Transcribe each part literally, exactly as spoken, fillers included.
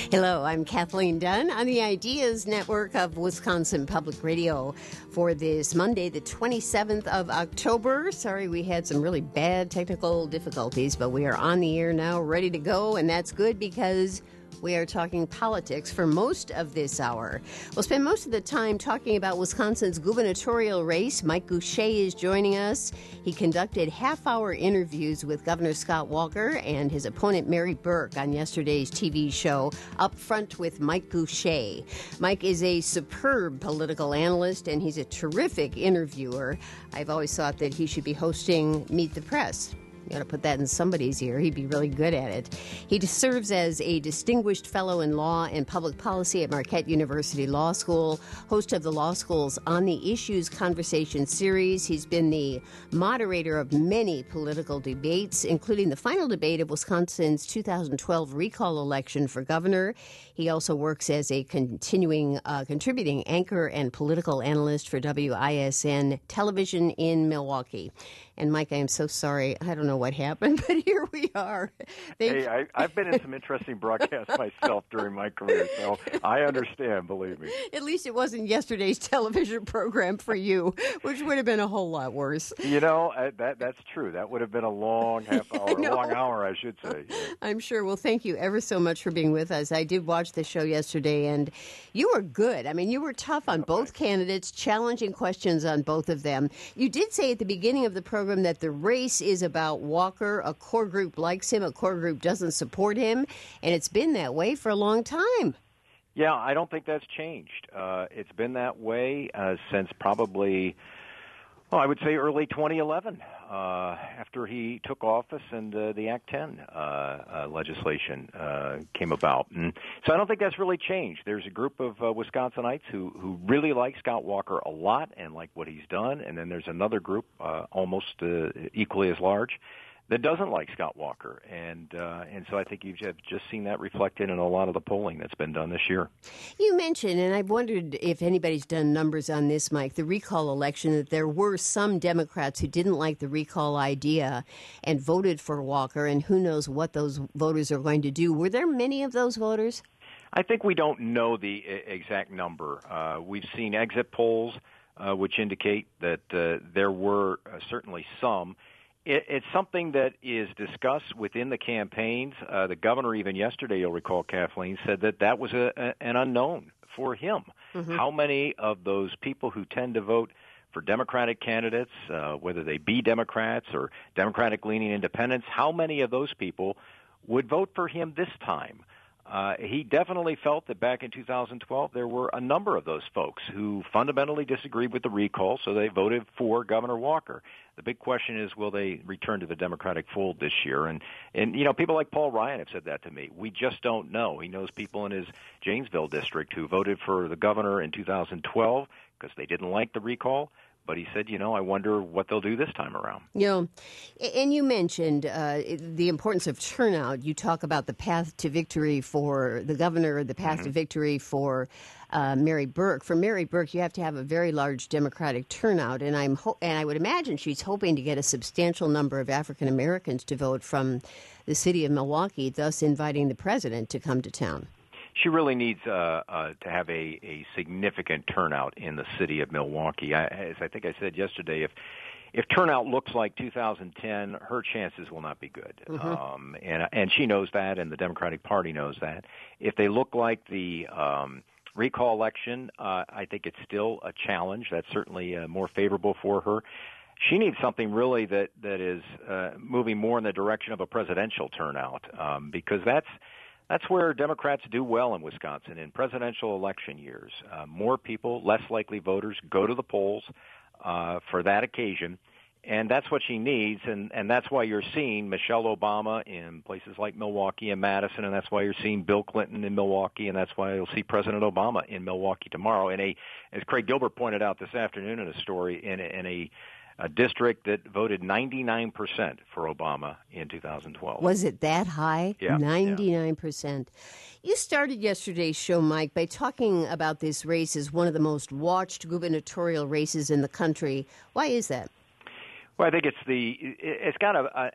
Hello, I'm Kathleen Dunn on the Ideas Network of Wisconsin Public Radio for this Monday, the twenty-seventh of October. Sorry, we had some really bad technical difficulties, but we are on the air now, ready to go, and that's good because we are talking politics for most of this hour. We'll spend most of the time talking about Wisconsin's gubernatorial race. Mike Goucher is joining us. He conducted half-hour interviews with Governor Scott Walker and his opponent Mary Burke on yesterday's T V show Up Front with Mike Goucher. Mike is a superb political analyst, and he's a terrific interviewer. I've always thought that he should be hosting Meet the Press. You got to put that in somebody's ear. He'd be really good at it. He serves as a distinguished fellow in law and public policy at Marquette University Law School, host of the law school's On the Issues Conversation series. He's been the moderator of many political debates, including the final debate of Wisconsin's two thousand twelve recall election for governor. He also works as a continuing uh, contributing anchor and political analyst for W I S N television in Milwaukee. And, Mike, I am so sorry. I don't know what happened, but here we are. Thank hey, I, I've been in some interesting broadcasts myself during my career, so I understand, believe me. At least it wasn't yesterday's television program for you, which would have been a whole lot worse. You know, uh, that that's true. That would have been a long half hour, a long hour, I should say. Yeah. I'm sure. Well, thank you ever so much for being with us. I did watch the show yesterday, and you were good. I mean, you were tough on both candidates, challenging questions on both of them. You did say at the beginning of the program that the race is about Walker. A core group likes him, a core group doesn't support him, and it's been that way for a long time. Yeah, I don't think that's changed. Uh, it's been that way uh, since probably, well, I would say early twenty eleven, uh, after he took office and uh, the Act ten uh, uh, legislation uh, came about. And so I don't think that's really changed. There's a group of uh, Wisconsinites who, who really like Scott Walker a lot and like what he's done, and then there's another group uh, almost uh, equally as large that doesn't like Scott Walker, and uh, and so I think you've just seen that reflected in a lot of the polling that's been done this year. You mentioned, and I've wondered if anybody's done numbers on this, Mike, the recall election, that there were some Democrats who didn't like the recall idea and voted for Walker, and who knows what those voters are going to do. Were there many of those voters? I think we don't know the exact number. Uh, we've seen exit polls uh, which indicate that uh, there were uh, certainly some. It's something that is discussed within the campaigns. Uh, the governor, even yesterday, you'll recall, Kathleen, said that that was a, a, an unknown for him. Mm-hmm. How many of those people who tend to vote for Democratic candidates, uh, whether they be Democrats or Democratic-leaning independents, how many of those people would vote for him this time? Uh, he definitely felt that back in two thousand twelve there were a number of those folks who fundamentally disagreed with the recall, so they voted for Governor Walker. The big question is, will they return to the Democratic fold this year? And, and you know, people like Paul Ryan have said that to me. We just don't know. He knows people in his Janesville district who voted for the governor in two thousand twelve because they didn't like the recall. But he said, you know, I wonder what they'll do this time around. You know, and you mentioned uh, the importance of turnout. You talk about the path to victory for the governor, the path mm-hmm. to victory for uh, Mary Burke. For Mary Burke, you have to have a very large Democratic turnout, and I'm ho- and I would imagine she's hoping to get a substantial number of African Americans to vote from the city of Milwaukee, thus inviting the president to come to town. She really needs uh, uh, to have a, a significant turnout in the city of Milwaukee. I, as I think I said yesterday, if if turnout looks like two thousand ten, her chances will not be good. Mm-hmm. Um, and and she knows that, and the Democratic Party knows that. If they look like the um, recall election, uh, I think it's still a challenge. That's certainly uh, more favorable for her. She needs something really that that is uh, moving more in the direction of a presidential turnout, um, because that's. That's where Democrats do well in Wisconsin in presidential election years. Uh, more people, less likely voters, go to the polls uh, for that occasion, and that's what she needs, and, and that's why you're seeing Michelle Obama in places like Milwaukee and Madison, and that's why you're seeing Bill Clinton in Milwaukee, and that's why you'll see President Obama in Milwaukee tomorrow. In a, as Craig Gilbert pointed out this afternoon in a story, in a, in a a district that voted ninety-nine percent for Obama in two thousand twelve. Was it that high? Yeah. ninety-nine percent. Yeah. You started yesterday's show, Mike, by talking about this race as one of the most watched gubernatorial races in the country. Why is that? Well, I think it's the it's got a, a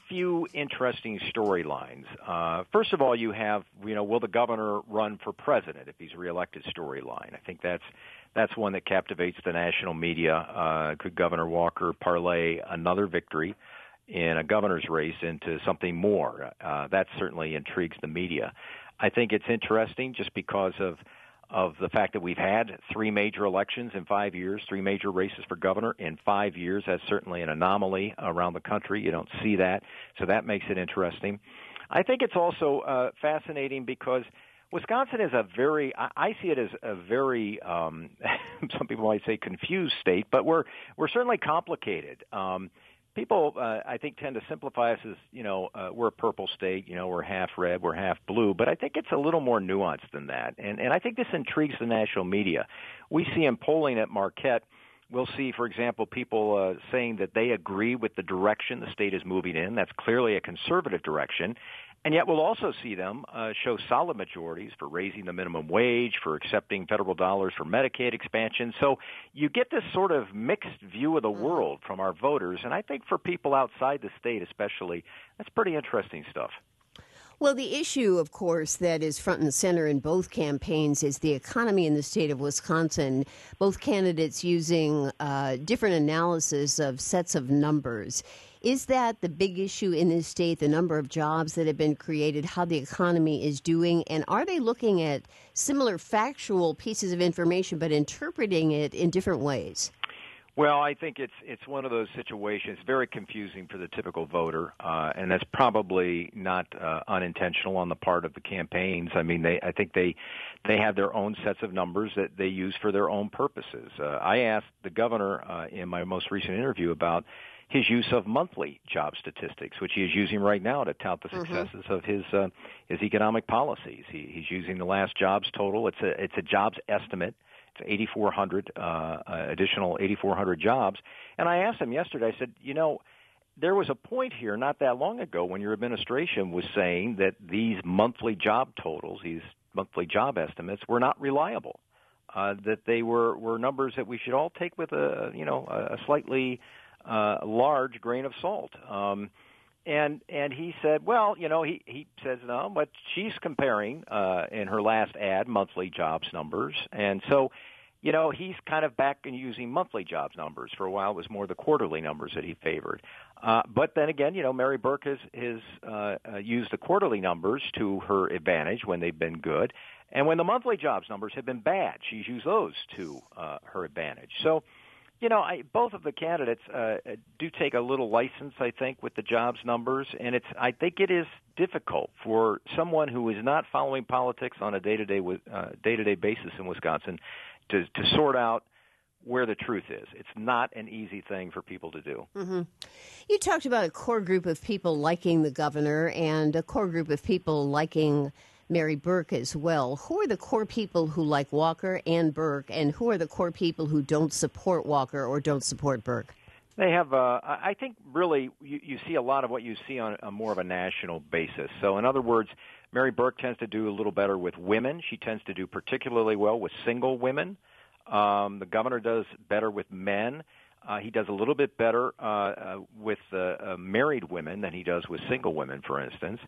few interesting storylines. Uh, first of all, you have, you know, will the governor run for president if he's reelected storyline? I think that's that's one that captivates the national media. Uh, could Governor Walker parlay another victory in a governor's race into something more? Uh, that certainly intrigues the media. I think it's interesting just because of of the fact that we've had three major elections in five years, three major races for governor in five years. That's certainly an anomaly around the country. You don't see that, so that makes it interesting. I think it's also uh, fascinating because Wisconsin is a very, I see it as a very, um, some people might say confused state, but we're we're certainly complicated. Um, people, uh, I think, tend to simplify us as, you know, uh, we're a purple state, you know, we're half red, we're half blue, but I think it's a little more nuanced than that. And, and I think this intrigues the national media. We see in polling at Marquette, we'll see, for example, people uh, saying that they agree with the direction the state is moving in. That's clearly a conservative direction. And yet we'll also see them uh, show solid majorities for raising the minimum wage, for accepting federal dollars for Medicaid expansion. So you get this sort of mixed view of the world from our voters. And I think for people outside the state especially, that's pretty interesting stuff. Well, the issue, of course, that is front and center in both campaigns is the economy in the state of Wisconsin, both candidates using uh, different analysis of sets of numbers. Is that the big issue in this state, the number of jobs that have been created, how the economy is doing, and are they looking at similar factual pieces of information but interpreting it in different ways? Well, I think it's it's one of those situations, very confusing for the typical voter, uh, and that's probably not uh, unintentional on the part of the campaigns. I mean, they I think they they have their own sets of numbers that they use for their own purposes. Uh, I asked the governor uh, in my most recent interview about his use of monthly job statistics, which he is using right now to tout the successes mm-hmm. of his uh, his economic policies. He, he's using the last jobs total. It's a it's a jobs estimate. It's eighty-four hundred uh, additional eighty-four hundred jobs. And I asked him yesterday. I said, you know, there was a point here not that long ago when your administration was saying that these monthly job totals, these monthly job estimates, were not reliable. Uh, that they were were numbers that we should all take with a you know a slightly Uh, large grain of salt. Um, and and he said, well, you know, he, he says, no, but she's comparing uh, in her last ad monthly jobs numbers. And so, you know, he's kind of back in using monthly jobs numbers. For a while, it was more the quarterly numbers that he favored. Uh, but then again, you know, Mary Burke has, has uh, uh, used the quarterly numbers to her advantage when they've been good. And when the monthly jobs numbers have been bad, she's used those to uh, her advantage. So, you know, I, both of the candidates uh, do take a little license, I think, with the jobs numbers, and it's. I think it is difficult for someone who is not following politics on a day-to-day uh, day-to-day basis in Wisconsin to, to sort out where the truth is. It's not an easy thing for people to do. Mm-hmm. You talked about a core group of people liking the governor and a core group of people liking Mary Burke as well. Who are the core people who like Walker and Burke, and who are the core people who don't support Walker or don't support Burke? They have, uh, I think, really, you, you see a lot of what you see on a more of a national basis. So, in other words, Mary Burke tends to do a little better with women. She tends to do particularly well with single women. Um, the governor does better with men. Uh, he does a little bit better uh, uh, with uh, uh, married women than he does with single women, for instance.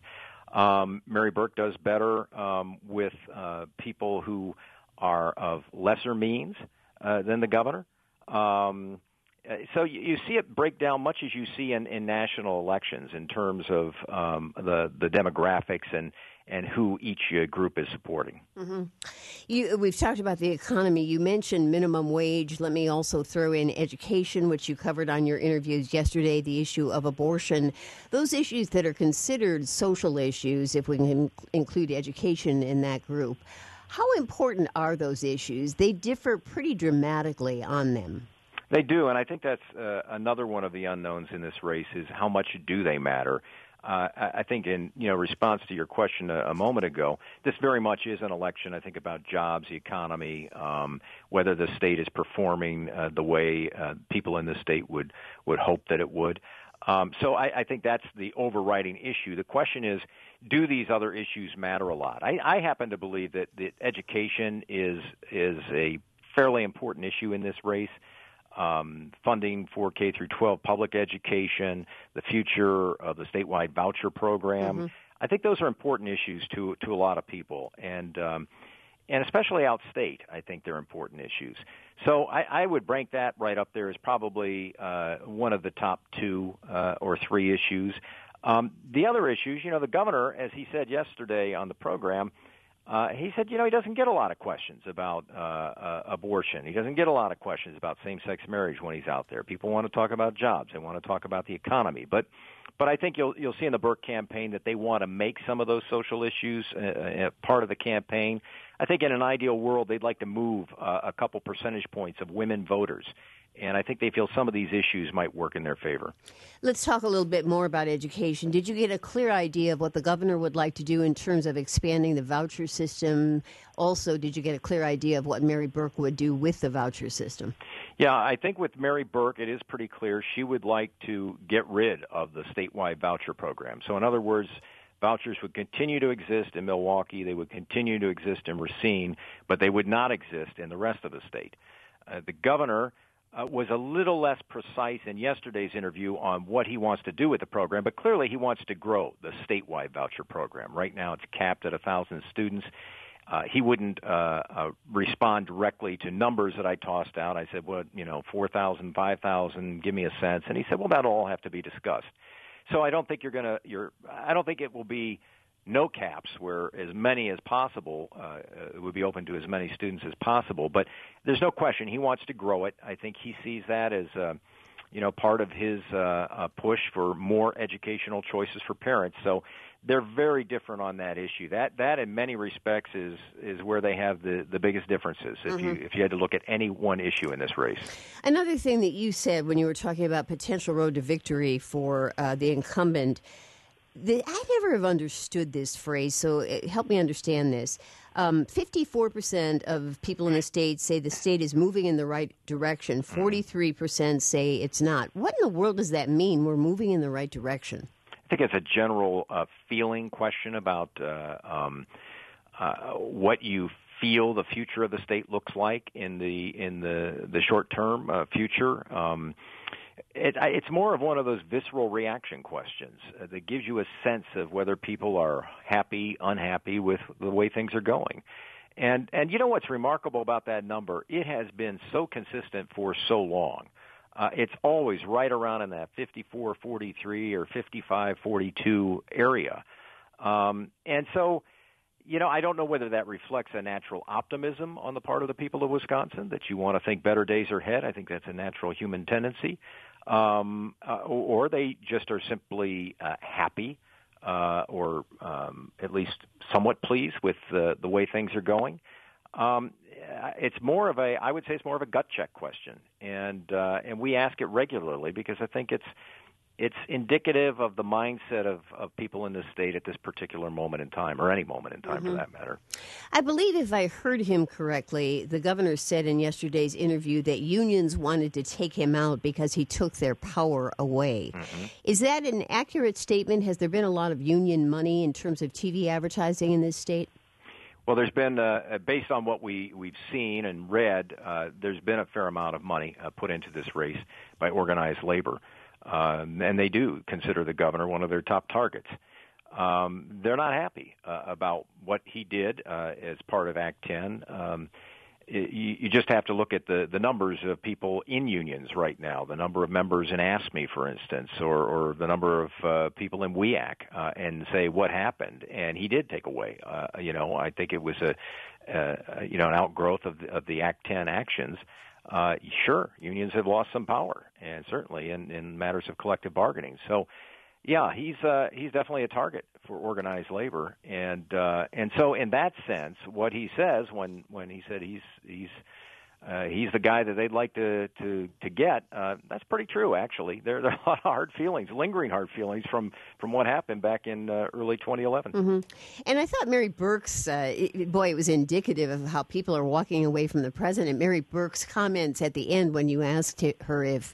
Um, Mary Burke does better um, with uh, people who are of lesser means uh, than the governor. Um, so you, you see it break down much as you see in, in national elections in terms of um, the, the demographics and, and who each uh, group is supporting. Mm-hmm. You, we've talked about the economy. You mentioned minimum wage. Let me also throw in education, which you covered on your interviews yesterday, the issue of abortion. Those issues that are considered social issues, if we can include education in that group. How important are those issues? They differ pretty dramatically on them. They do, and I think that's uh, another one of the unknowns in this race is how much do they matter? Uh, I think in you know response to your question a, a moment ago, this very much is an election, I think, about jobs, the economy, um, whether the state is performing uh, the way uh, people in the state would, would hope that it would. Um, so I, I think that's the overriding issue. The question is, do these other issues matter a lot? I, I happen to believe that, that education is is a fairly important issue in this race. um, funding for K through twelve public education, the future of the statewide voucher program. Mm-hmm. I think those are important issues to to a lot of people, and um, and especially outstate. I think they're important issues. So I, I would rank that right up there as probably uh, one of the top two uh, or three issues. Um, the other issues, you know, the governor, as he said yesterday on the program, uh, he said, you know, he doesn't get a lot of questions about uh, uh, abortion. He doesn't get a lot of questions about same-sex marriage when he's out there. People want to talk about jobs. They want to talk about the economy. But but I think you'll you'll see in the Burke campaign that they want to make some of those social issues uh, part of the campaign. I think in an ideal world, they'd like to move uh, a couple percentage points of women voters. And I think they feel some of these issues might work in their favor. Let's talk a little bit more about education. Did you get a clear idea of what the governor would like to do in terms of expanding the voucher system? Also, did you get a clear idea of what Mary Burke would do with the voucher system? Yeah, I think with Mary Burke, it is pretty clear she would like to get rid of the statewide voucher program. So in other words, vouchers would continue to exist in Milwaukee. They would continue to exist in Racine, but they would not exist in the rest of the state. Uh, the governor Uh, was a little less precise in yesterday's interview on what he wants to do with the program, but clearly he wants to grow the statewide voucher program. Right now it's capped at one thousand students. Uh, he wouldn't uh, uh, respond directly to numbers that I tossed out. I said, well, you know, four thousand, five thousand, give me a sense. And he said, well, that'll all have to be discussed. So I don't think you're going to, you're, I don't think it will be no caps where as many as possible uh, would be open to as many students as possible. But there's no question he wants to grow it. I think he sees that as, uh, you know, part of his uh, uh, push for more educational choices for parents. So they're very different on that issue. That that in many respects is is where they have the, the biggest differences. If mm-hmm. you if you had to look at any one issue in this race. Another thing that you said when you were talking about potential road to victory for uh, the incumbent. The, I never have understood this phrase, so it, help me understand this. Um, fifty-four percent of people in the state say the state is moving in the right direction. forty-three percent say it's not. What in the world does that mean, we're moving in the right direction? I think it's a general uh, feeling question about uh, um, uh, what you feel the future of the state looks like in the in the, the short-term uh, future. Um It, it's more of one of those visceral reaction questions uh, that gives you a sense of whether people are happy, unhappy with the way things are going. And and you know what's remarkable about that number? It has been so consistent for so long. Uh, it's always right around in that fifty-four forty-three or fifty-five forty-two area. Um, and so, you know, I don't know whether that reflects a natural optimism on the part of the people of Wisconsin, that you want to think better days are ahead. I think that's a natural human tendency. Um, uh, or they just are simply uh, happy uh, or um, at least somewhat pleased with the, the way things are going. Um, it's more of a, I would say it's more of a gut check question. And, uh, and we ask it regularly because I think it's, it's indicative of the mindset of, of people in this state at this particular moment in time, or any moment in time mm-hmm. for that matter. I believe if I heard him correctly, the governor said in yesterday's interview that unions wanted to take him out because he took their power away. Mm-hmm. Is that an accurate statement? Has there been a lot of union money in terms of T V advertising in this state? Well, there's been, uh, based on what we, we've seen and read, uh, there's been a fair amount of money uh, put into this race by organized labor. Um, and they do consider the governor one of their top targets. Um, they're not happy uh, about what he did uh, as part of Act ten. Um, it, you, you just have to look at the, the numbers of people in unions right now, the number of members in ASME, for instance, or, or the number of uh, people in W E A C, uh, and say what happened. And he did take away. Uh, you know, I think it was a, uh, you know, an outgrowth of the, of the Act ten actions. Uh, sure, unions have lost some power, and certainly in, in matters of collective bargaining. So, yeah, he's uh, he's definitely a target for organized labor, and uh, and so in that sense, what he says when, when he said he's he's uh, he's the guy that they'd like to to to get, uh, that's pretty true. Actually, there, there are a lot of hard feelings, lingering hard feelings from, from what happened back in uh, early twenty eleven. Mm-hmm. And I thought Mary Burke's uh, it, boy, it was indicative of how people are walking away from the president. Mary Burke's comments at the end when you asked her if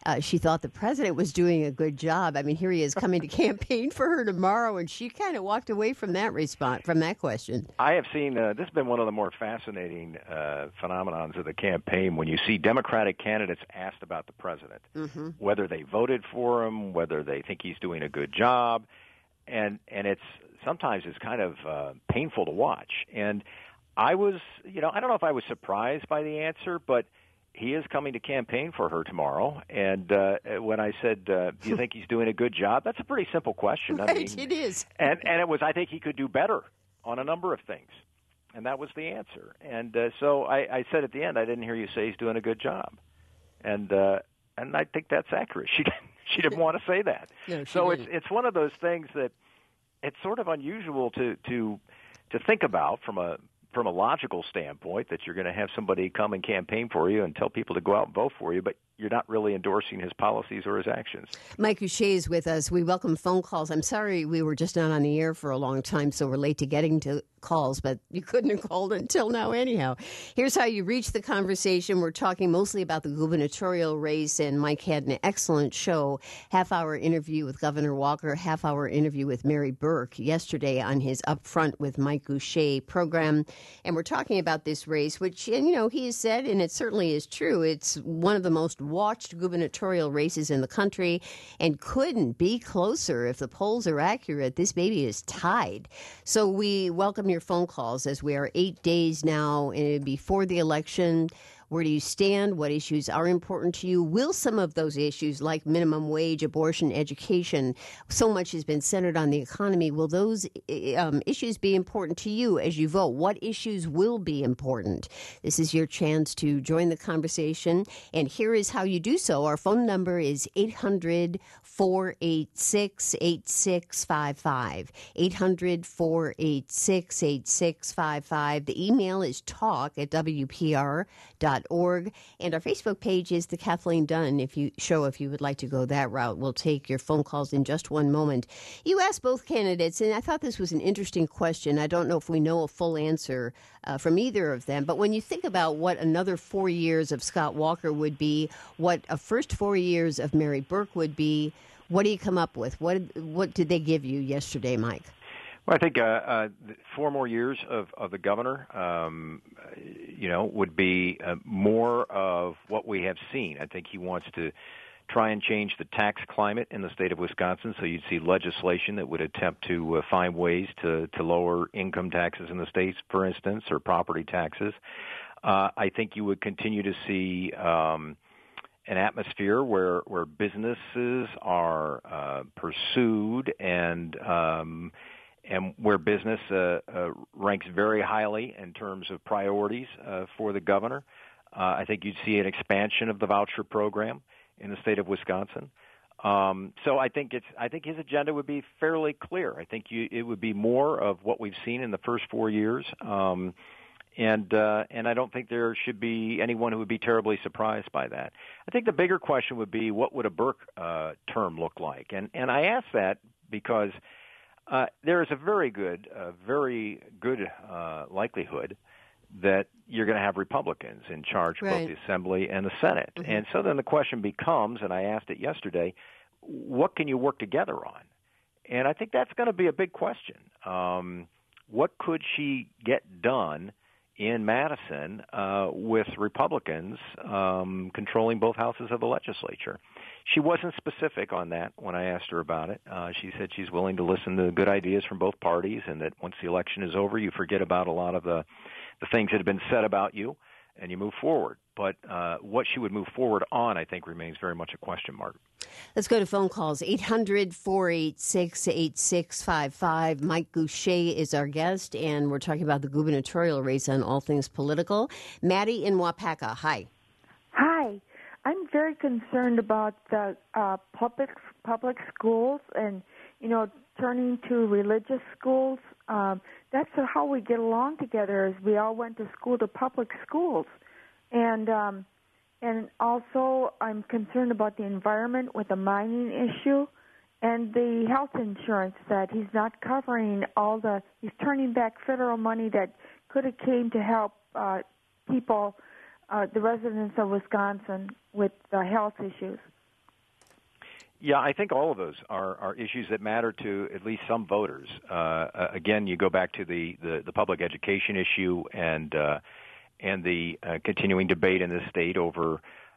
uh, she thought the president was doing a good job. I mean, here he is coming to campaign for her tomorrow, and she kind of walked away from that response, from that question. I have seen, uh, this has been one of the more fascinating uh, phenomenons of the campaign when you see Democratic candidates asked about the president, mm-hmm. whether they voted for him, whether they think he's doing a good job, and and it's sometimes it's kind of uh, painful to watch. And I was, you know, I don't know if I was surprised by the answer, but he is coming to campaign for her tomorrow. And uh, when I said, uh, do you think he's doing a good job? That's a pretty simple question. Right, I mean, it is. And, and it was, I think he could do better on a number of things. And that was the answer. And uh, so I, I said at the end, I didn't hear you say he's doing a good job. And uh, and I think that's accurate. She didn't, she didn't want to say that. No, so didn't. it's it's one of those things that it's sort of unusual to to to think about from a from a logical standpoint, that you're going to have somebody come and campaign for you and tell people to go out and vote for you, but you're not really endorsing his policies or his actions. Mike Gousha is with us. We welcome phone calls. I'm sorry we were just not on the air for a long time, so we're late to getting to calls, but you couldn't have called until now anyhow. Here's how you reach the conversation. We're talking mostly about the gubernatorial race, and Mike had an excellent show, half-hour interview with Governor Walker, half-hour interview with Mary Burke yesterday on his Upfront with Mike Gousha program. And we're talking about this race, which, and you know, he has said, and it certainly is true, it's one of the most watched gubernatorial races in the country and couldn't be closer. If the polls are accurate, this baby is tied. So we welcome your phone calls as we are eight days now before the election. Where do you stand? What issues are important to you? Will some of those issues, like minimum wage, abortion, education, so much has been centered on the economy, will those um, issues be important to you as you vote? What issues will be important? This is your chance to join the conversation, and here is how you do so. Our phone number is eight hundred, four eight six, eight six five five, eight hundred, four eight six, eight six five five. The email is talk at W P R dot org, and our Facebook page is the Kathleen Dunn if you show if you would like to go that route. We'll take your phone calls in just one moment. You asked both candidates, and I thought this was an interesting question. I don't know if we know a full answer uh, from either of them, but when you think about what another four years of Scott Walker would be, what a first four years of Mary Burke would be, what do you come up with? What what did they give you yesterday, Mike? Well, I think uh, uh, four more years of, of the governor, um, you know, would be uh, more of what we have seen. I think he wants to try and change the tax climate in the state of Wisconsin, so you'd see legislation that would attempt to uh, find ways to, to lower income taxes in the state, for instance, or property taxes. Uh, I think you would continue to see um, an atmosphere where, where businesses are uh, pursued and um, and where business uh, uh, ranks very highly in terms of priorities uh, for the governor. Uh, I think you'd see an expansion of the voucher program in the state of Wisconsin. Um, so I think it's I think his agenda would be fairly clear. I think you, it would be more of what we've seen in the first four years, um, and uh, and I don't think there should be anyone who would be terribly surprised by that. I think the bigger question would be, what would a Burke uh, term look like? And and I ask that because Uh, there is a very good, uh, very good uh, likelihood that you're going to have Republicans in charge of right. both the Assembly and the Senate. Mm-hmm. And so then the question becomes, and I asked it yesterday, what can you work together on? And I think that's going to be a big question. Um, what could she get done in Madison uh, with Republicans um, controlling both houses of the legislature? She wasn't specific on that when I asked her about it. Uh, she said she's willing to listen to good ideas from both parties, and that once the election is over, you forget about a lot of the, the things that have been said about you, and you move forward. But uh, what she would move forward on, I think, remains very much a question mark. Let's go to phone calls. eight hundred, four eight six, eight six five five. Mike Gousha is our guest, and we're talking about the gubernatorial race on All Things Political. Maddie in Wapaka, hi. Hi. I'm very concerned about the uh, public public schools and, you know, turning to religious schools. Um, that's how we get along together, is we all went to school to public schools. And um, and also I'm concerned about the environment with the mining issue and the health insurance that he's not covering all the, he's turning back federal money that could have came to help uh, people, uh, the residents of Wisconsin with uh, health issues. Yeah, I think all of those are, are issues that matter to at least some voters. Uh, again, you go back to the, the, the public education issue and uh, and the uh, continuing debate in the state over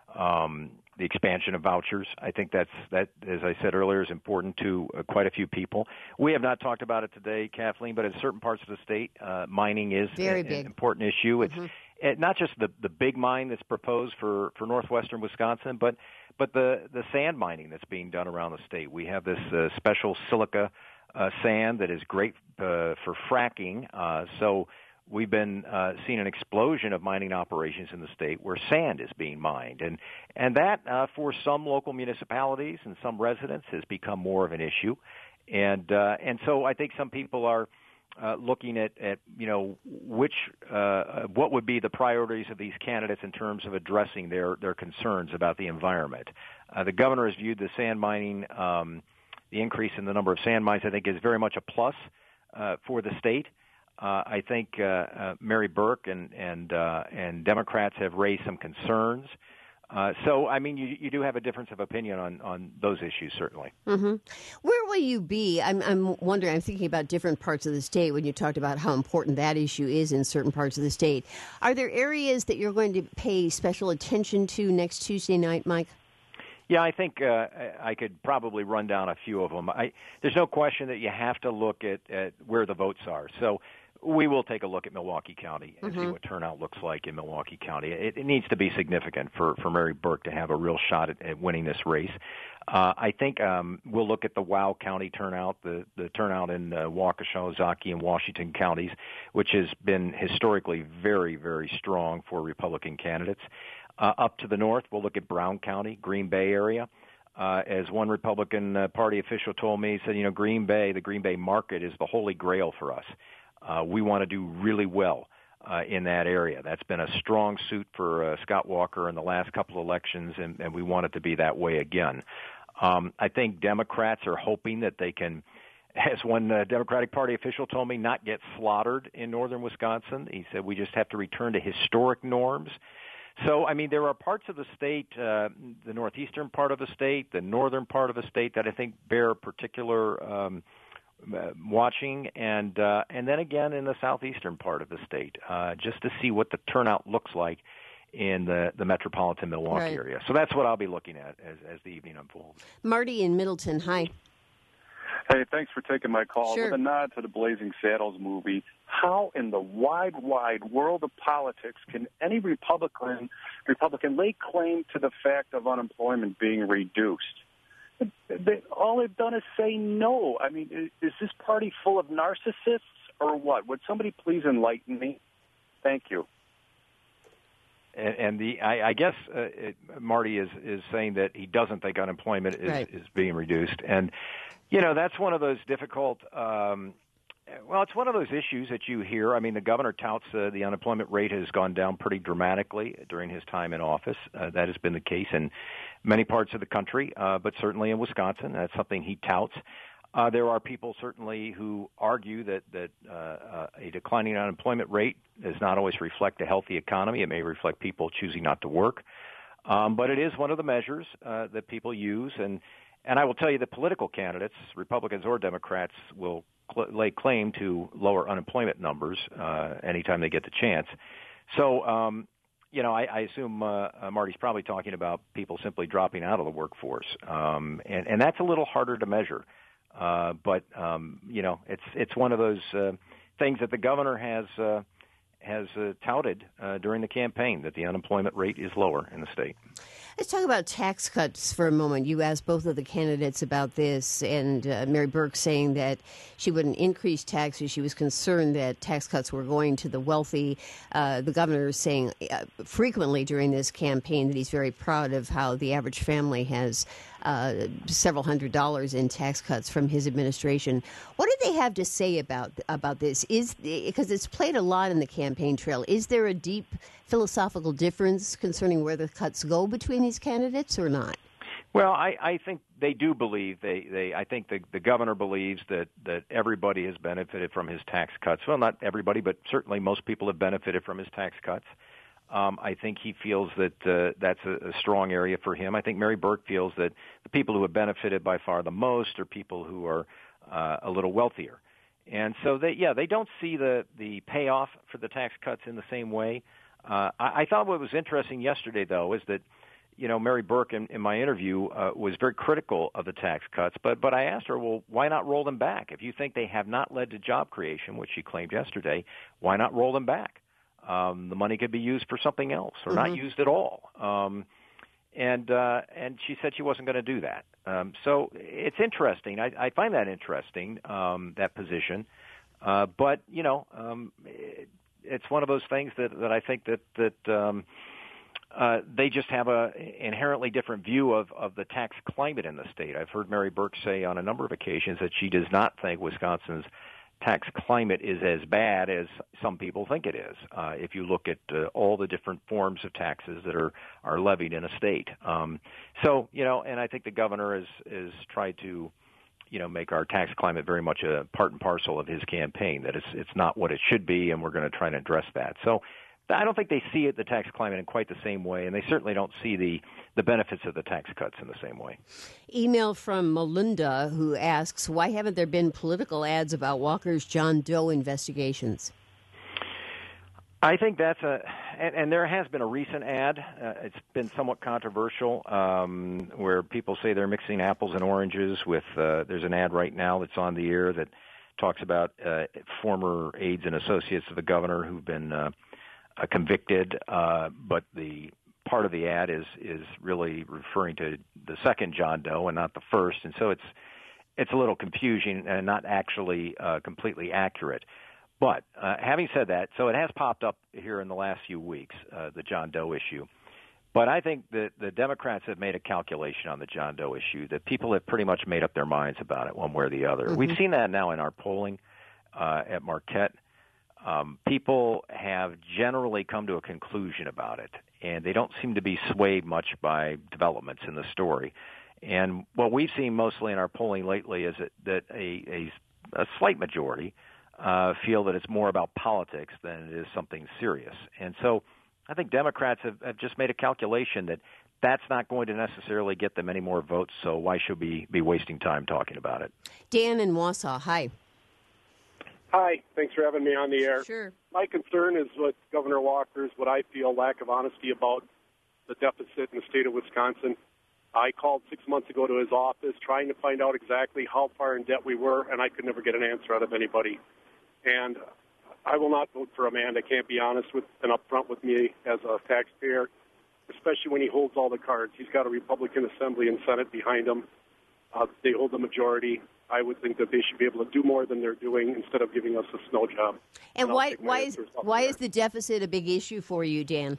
um, the expansion of vouchers. I think that's that, as I said earlier, is important to uh, quite a few people. We have not talked about it today, Kathleen, but in certain parts of the state, uh, mining is Very a, big. an important issue. It's Mm-hmm. it, not just the the big mine that's proposed for, for northwestern Wisconsin, but but the, the sand mining that's being done around the state. We have this uh, special silica uh, sand that is great uh, for fracking. Uh, so we've been uh, seeing an explosion of mining operations in the state where sand is being mined. And, and that, uh, for some local municipalities and some residents, has become more of an issue. And, uh, and so I think some people are Uh, looking at, at, you know, which, uh, what would be the priorities of these candidates in terms of addressing their, their concerns about the environment. Uh, the governor has viewed the sand mining, um, the increase in the number of sand mines, I think, is very much a plus uh, for the state. Uh, I think uh, uh, Mary Burke and and uh, and Democrats have raised some concerns. Uh, so, I mean, you, you do have a difference of opinion on, on those issues, certainly. Mm-hmm. Where will you be? I'm, I'm wondering, I'm thinking about different parts of the state when you talked about how important that issue is in certain parts of the state. Are there areas that you're going to pay special attention to next Tuesday night, Mike? Yeah, I think uh, I could probably run down a few of them. I, there's no question that you have to look at, at where the votes are. So we will take a look at Milwaukee County and mm-hmm. see what turnout looks like in Milwaukee County. It, it needs to be significant for, for Mary Burke to have a real shot at, at winning this race. Uh, I think um, we'll look at the Wow County turnout, the, the turnout in uh, Waukesha, Zaki, and Washington counties, which has been historically very, very strong for Republican candidates. Uh, up to the north, we'll look at Brown County, Green Bay area. Uh, as one Republican uh, Party official told me, he said, you know, Green Bay, the Green Bay market is the holy grail for us. Uh, we want to do really well uh, in that area. That's been a strong suit for uh, Scott Walker in the last couple of elections, and, and we want it to be that way again. Um, I think Democrats are hoping that they can, as one uh, Democratic Party official told me, not get slaughtered in northern Wisconsin. He said we just have to return to historic norms. So, I mean, there are parts of the state, uh, the northeastern part of the state, the northern part of the state that I think bear particular um, uh, watching, and uh, and then again in the southeastern part of the state, uh, just to see what the turnout looks like in the, the metropolitan Milwaukee right. area. So that's what I'll be looking at as, as the evening unfolds. Marty in Middleton, hi. Hey, thanks for taking my call. Sure. With a nod to the Blazing Saddles movie, how in the wide, wide world of politics can any Republican Republican lay claim to the fact of unemployment being reduced? They, all they've done is say no. I mean, is, is this party full of narcissists or what? Would somebody please enlighten me? Thank you. And, and the I, I guess uh, it, Marty is, is saying that he doesn't think unemployment is, right. is being reduced. And, you know, that's one of those difficult um, well, it's one of those issues that you hear. I mean, the governor touts uh, the unemployment rate has gone down pretty dramatically during his time in office. Uh, that has been the case in many parts of the country, uh, but certainly in Wisconsin. That's something he touts. Uh, there are people certainly who argue that, that uh, uh, a declining unemployment rate does not always reflect a healthy economy. It may reflect people choosing not to work. Um, but it is one of the measures uh, that people use. And, and I will tell you that political candidates, Republicans or Democrats, will cl- lay claim to lower unemployment numbers uh, anytime they get the chance. So, um, you know, I, I assume uh, uh, Marty's probably talking about people simply dropping out of the workforce. Um, and, and that's a little harder to measure. Uh, but um, you know, it's it's one of those uh, things that the governor has uh, has uh, touted uh, during the campaign, that the unemployment rate is lower in the state. Let's talk about tax cuts for a moment. You asked both of the candidates about this, and uh, Mary Burke saying that she wouldn't increase taxes. She was concerned that tax cuts were going to the wealthy. Uh, the governor is saying uh, frequently during this campaign that he's very proud of how the average family has uh, several hundred dollars in tax cuts from his administration. What do they have to say about about this? Is because it's played a lot in the campaign trail. Is there a deep philosophical difference concerning where the cuts go between these candidates or not? Well, I, I think they do believe they, they I think the, the governor believes that, that everybody has benefited from his tax cuts. Well, not everybody, but certainly most people have benefited from his tax cuts. Um, I think he feels that uh, that's a, a strong area for him. I think Mary Burke feels that the people who have benefited by far the most are people who are uh, a little wealthier. And so, they, yeah, they don't see the, the payoff for the tax cuts in the same way. Uh, I, I thought what was interesting yesterday, though, is that, you know, Mary Burke in, in my interview uh, was very critical of the tax cuts. But, but I asked her, well, why not roll them back? If you think they have not led to job creation, which she claimed yesterday, why not roll them back? Um, the money could be used for something else or mm-hmm. not used at all. Um, and uh, and she said she wasn't going to do that. Um, so it's interesting. I, I find that interesting, um, that position. Uh, but, you know, um, it, it's one of those things that, that I think that, that um, uh, they just have a inherently different view of, of the tax climate in the state. I've heard Mary Burke say on a number of occasions that she does not think Wisconsin's tax climate is as bad as some people think it is. Uh, if you look at uh, all the different forms of taxes that are, are levied in a state. Um, so, you know, and I think the governor has, has tried to, you know, make our tax climate very much a part and parcel of his campaign, that it's, it's not what it should be, and we're going to try to address that. So I don't think they see it, the tax climate, in quite the same way, and they certainly don't see the, the benefits of the tax cuts in the same way. Email from Melinda, who asks, why haven't there been political ads about Walker's John Doe investigations? I think that's a, and, and there has been a recent ad. Uh, it's been somewhat controversial, um, where people say they're mixing apples and oranges with, uh, there's an ad right now that's on the air that talks about uh, former aides and associates of the governor who've been uh, Uh, convicted, uh, but the part of the ad is is really referring to the second John Doe and not the first, and so it's it's a little confusing and not actually uh, completely accurate. But uh, having said that, so it has popped up here in the last few weeks, uh, the John Doe issue. But I think that the Democrats have made a calculation on the John Doe issue that people have pretty much made up their minds about it one way or the other. Mm-hmm. We've seen that now in our polling uh, at Marquette. Um, people have generally come to a conclusion about it, and they don't seem to be swayed much by developments in the story. And what we've seen mostly in our polling lately is that, that a, a, a slight majority uh, feel that it's more about politics than it is something serious. And so I think Democrats have, have just made a calculation that that's not going to necessarily get them any more votes, so why should we be wasting time talking about it? Dan in Wausau, hi. Hi, thanks for having me on the air. Sure. My concern is with Governor Walker's, what I feel, lack of honesty about the deficit in the state of Wisconsin. I called six months ago to his office trying to find out exactly how far in debt we were, and I could never get an answer out of anybody. And I will not vote for a man that can't be honest with and upfront with me as a taxpayer, especially when he holds all the cards. He's got a Republican Assembly and Senate behind him. Uh, they hold the majority. I would think that they should be able to do more than they're doing instead of giving us a snow job. And, and why why is why is the deficit a big issue for you, Dan?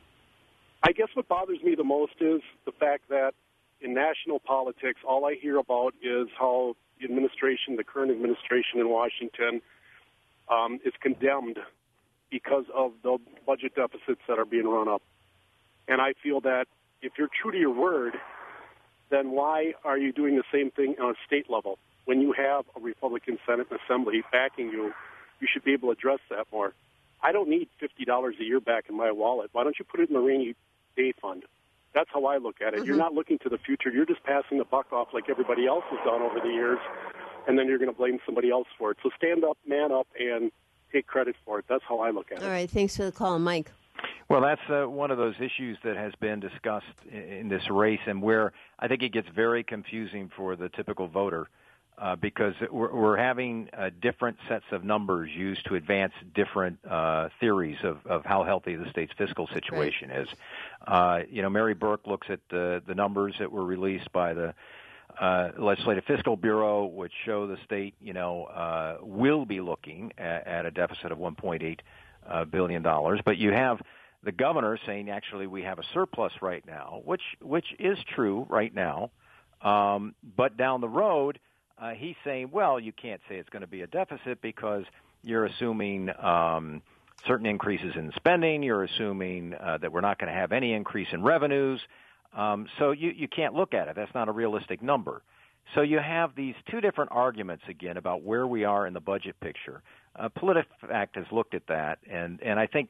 I guess what bothers me the most is the fact that in national politics, all I hear about is how the administration, the current administration in Washington, um, is condemned because of the budget deficits that are being run up. And I feel that if you're true to your word, then why are you doing the same thing on a state level? When you have a Republican Senate and Assembly backing you, you should be able to address that more. I don't need fifty dollars a year back in my wallet. Why don't you put it in the rainy day fund? That's how I look at it. Mm-hmm. You're not looking to the future. You're just passing the buck off like everybody else has done over the years, and then you're going to blame somebody else for it. So stand up, man up, and take credit for it. That's how I look at it. All right. Thanks for the call, Mike. Well, that's uh, one of those issues that has been discussed in, in this race, and where I think it gets very confusing for the typical voter uh, because we're, we're having uh, different sets of numbers used to advance different uh, theories of, of how healthy the state's fiscal situation right. is. Uh, you know, Mary Burke looks at the, the numbers that were released by the Uh, Legislative Fiscal Bureau, which show the state, you know, uh, will be looking at, at a deficit of one point eight uh, billion dollars. But you have the governor saying, actually, we have a surplus right now, which which is true right now. Um, but down the road, uh, he's saying, well, you can't say it's going to be a deficit because you're assuming um, certain increases in spending. You're assuming uh, that we're not going to have any increase in revenues. Um, so you, you can't look at it. That's not a realistic number. So you have these two different arguments, again, about where we are in the budget picture. Uh, PolitiFact has looked at that, and, and I think that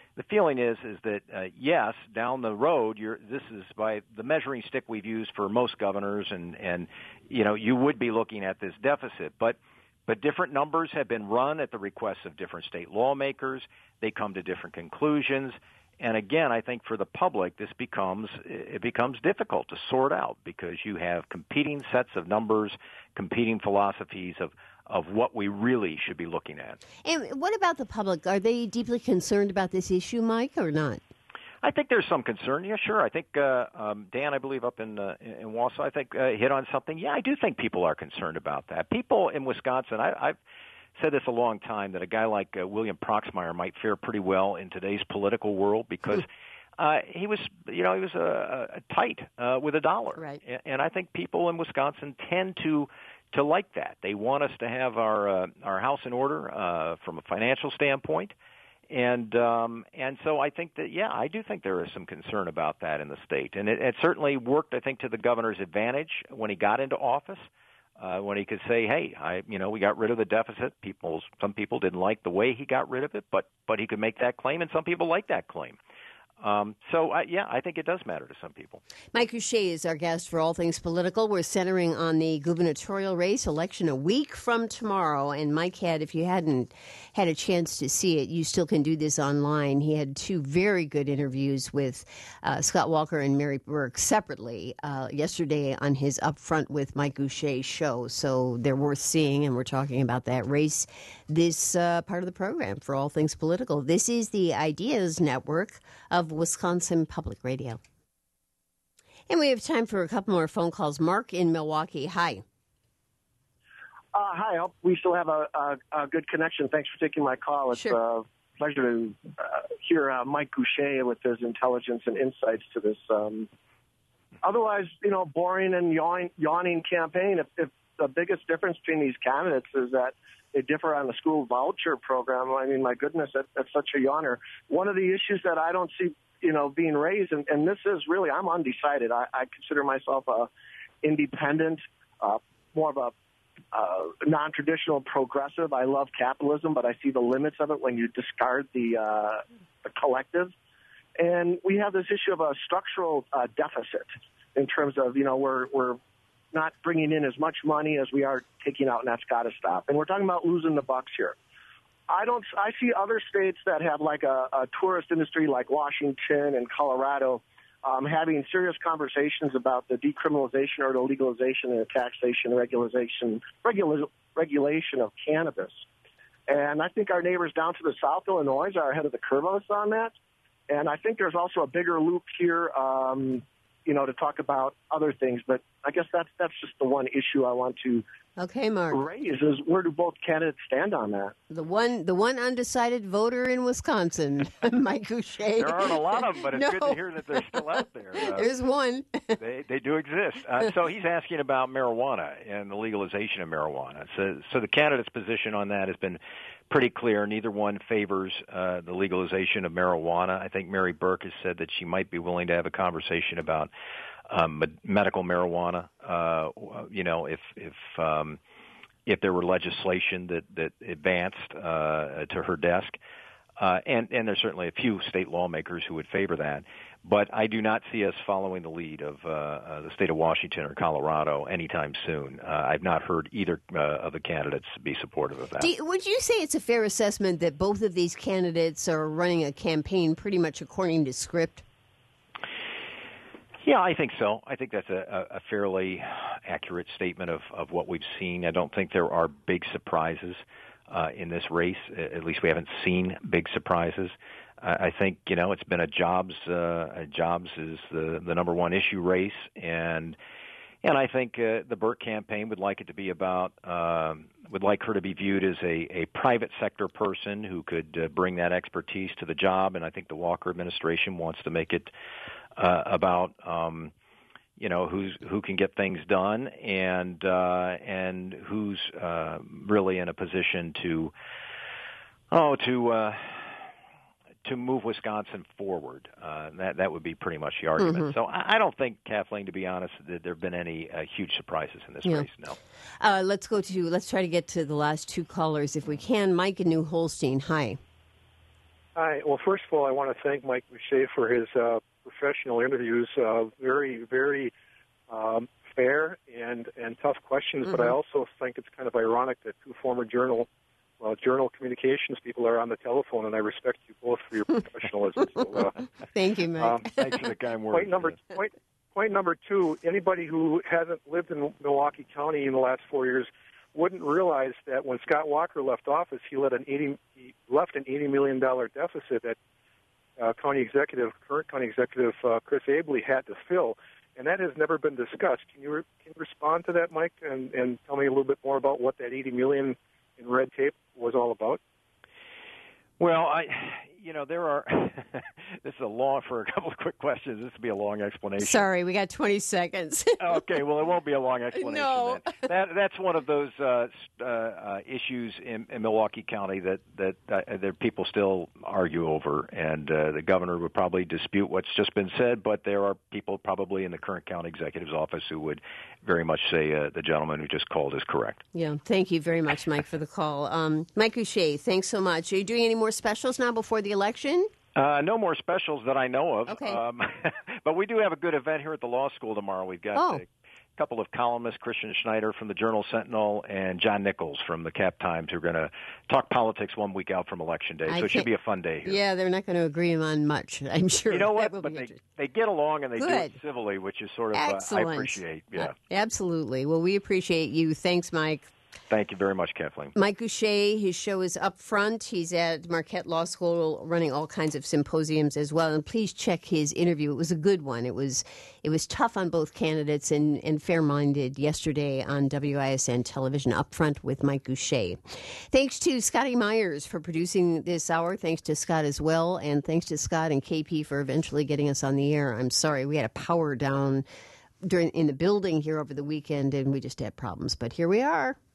the feeling is is that uh, yes, down the road, you're, this is by the measuring stick we've used for most governors, and and you know you would be looking at this deficit, but but different numbers have been run at the request of different state lawmakers. They come to different conclusions, and again, I think for the public, this becomes it becomes difficult to sort out because you have competing sets of numbers, competing philosophies of. of what we really should be looking at. And what about the public? Are they deeply concerned about this issue, Mike, or not? I think there's some concern. Yeah, sure. I think uh, um, Dan, I believe up in uh, in Wausau, I think uh, hit on something. Yeah, I do think people are concerned about that. People in Wisconsin, I, I've said this a long time, that a guy like uh, William Proxmire might fare pretty well in today's political world because uh, he was, you know, he was uh, tight uh, with a dollar, right? And I think people in Wisconsin tend to. to like that. They want us to have our uh, our house in order uh, from a financial standpoint, and um, and so I think that yeah, I do think there is some concern about that in the state, and it, it certainly worked, I think, to the governor's advantage when he got into office, uh, when he could say, hey, I you know we got rid of the deficit. People, some people didn't like the way he got rid of it, but but he could make that claim, and some people like that claim. Um, so, uh, yeah, I think it does matter to some people. Mike Gousha is our guest for All Things Political. We're centering on the gubernatorial race, election a week from tomorrow. And Mike had, if you hadn't had a chance to see it, you still can do this online. He had two very good interviews with uh, Scott Walker and Mary Burke separately uh, yesterday on his Upfront with Mike Gousha show. So they're worth seeing, and we're talking about that race this uh, part of the program for All Things Political. This is the Ideas Network of Wisconsin Public Radio. And we have time for a couple more phone calls. Mark in Milwaukee. Hi. Uh, hi. I hope we still have a, a, a good connection. Thanks for taking my call. It's sure. a pleasure to uh, hear uh, Mike Gousha with his intelligence and insights to this um, otherwise, you know, boring and yawn, yawning campaign. If, if the biggest difference between these candidates is that they differ on the school voucher program, I mean, my goodness, that, that's such a yawner. One of the issues that I don't see, you know, being raised, and, and this is really, I'm undecided. I, I consider myself a independent, uh, more of a uh, non-traditional progressive. I love capitalism, but I see the limits of it when you discard the, uh, the collective. And we have this issue of a structural uh, deficit in terms of, you know, we're we're not bringing in as much money as we are taking out, and that's got to stop. And we're talking about losing the bucks here. I don't. I see other states that have like a, a tourist industry, like Washington and Colorado, um, having serious conversations about the decriminalization or the legalization and the taxation, regulation, regula- regulation of cannabis. And I think our neighbors down to the south, Illinois, are ahead of the curve on us on that. And I think there's also a bigger loop here, um, you know, to talk about other things. But I guess that's that's just the one issue I want to okay, Mark. raise is where do both candidates stand on that? The one the one undecided voter in Wisconsin, Mike Gousha. There aren't a lot of them, but it's no. good to hear that they're still out there. Uh, There's one. they they do exist. Uh, so he's asking about marijuana and the legalization of marijuana. So, so the candidate's position on that has been pretty clear. Neither one favors uh, the legalization of marijuana. I think Mary Burke has said that she might be willing to have a conversation about um, medical marijuana. Uh, you know, if if um, if there were legislation that that advanced uh, to her desk, uh, and and there's certainly a few state lawmakers who would favor that. But I do not see us following the lead of uh, uh, the state of Washington or Colorado anytime soon. Uh, I've not heard either uh, of the candidates be supportive of that. Do you, would you say it's a fair assessment that both of these candidates are running a campaign pretty much according to script? Yeah, I think so. I think that's a, a fairly accurate statement of, of what we've seen. I don't think there are big surprises uh, in this race. At least we haven't seen big surprises. I think, you know, it's been a jobs, uh, jobs is the, the number one issue race, and and I think uh, the Burke campaign would like it to be about, um, would like her to be viewed as a, a private sector person who could uh, bring that expertise to the job, and I think the Walker administration wants to make it uh, about, um, you know, who's who can get things done and uh, and who's uh, really in a position to, oh, to. Uh, to move Wisconsin forward. Uh, that that would be pretty much the argument. Mm-hmm. So I, I don't think, Kathleen, to be honest, that there have been any uh, huge surprises in this yeah. race, no. Uh, let's go to, let's try to get to the last two callers if we can. Mike in New Holstein, hi. Hi. Well, first of all, I want to thank Mike Boucher for his uh, professional interviews. Uh, very, very um, fair and, and tough questions. Mm-hmm. But I also think it's kind of ironic that two former journal uh, journal communications people are on the telephone, and I respect you both for your professionalism. So, uh, Thank you, Mike. Um, Thanks for the kind words. Point number point, point number two: anybody who hasn't lived in Milwaukee County in the last four years wouldn't realize that when Scott Walker left office, he let an eighty he left an eighty million dollar deficit that uh, county executive, current county executive uh, Chris Abele had to fill, and that has never been discussed. Can you re- can you respond to that, Mike, and, and tell me a little bit more about what that eighty million in red tape was all about? Well, I, you know, there are. This is a long for a couple of quick questions. This will be a long explanation. Sorry, we got twenty seconds. Okay, well, it won't be a long explanation. No. Then. That that's one of those uh, uh, uh, issues in, in Milwaukee County that that uh, that people still argue over, and uh, the governor would probably dispute what's just been said. But there are people probably in the current county executive's office who would very much say uh, the gentleman who just called is correct. Yeah, thank you very much, Mike, for the call. Um, Mike Boucher, thanks so much. Are you doing any more specials now before the election? Uh, no more specials that I know of. Okay. Um, but we do have a good event here at the law school tomorrow. We've got oh. a couple of columnists, Christian Schneider from the Journal Sentinel and John Nichols from the Cap Times, who are going to talk politics one week out from Election Day. I so it should be a fun day here. Yeah, they're not going to agree on much, I'm sure. You know what? But they, they get along and they good. do it civilly, which is sort of, uh, I appreciate. Yeah. Uh, absolutely. Well, we appreciate you. Thanks, Mike. Thank you very much, Kathleen. Mike Boucher, his show is up front. He's at Marquette Law School running all kinds of symposiums as well. And please check his interview. It was a good one. It was it was tough on both candidates and, and fair-minded yesterday on W I S N television up front with Mike Boucher. Thanks to Scotty Myers for producing this hour. Thanks to Scott as well. And thanks to Scott and K P for eventually getting us on the air. I'm sorry, we had a power down during in the building here over the weekend, and we just had problems. But here we are.